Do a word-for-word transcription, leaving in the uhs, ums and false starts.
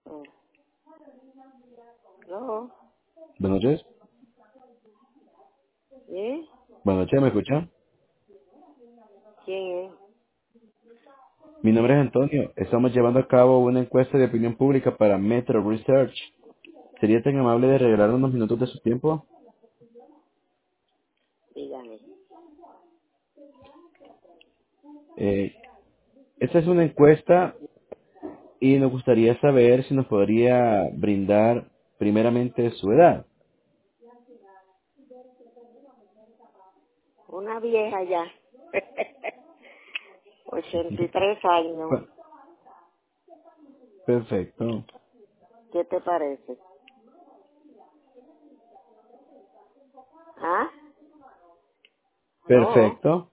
Mm. ¿No? Buenas noches. ¿Sí? Buenas noches, ¿me escucha? ¿Quién es? Mi nombre es Antonio. Estamos llevando a cabo una encuesta de opinión pública para Metro Research. ¿Sería tan amable de regalar unos minutos de su tiempo? Dígame. Eh, esta es una encuesta y nos gustaría saber si nos podría brindar primeramente su edad. Una vieja ya. ochenta y tres años. Pa- Perfecto. ¿Qué te parece? ¿Ah? No. Perfecto.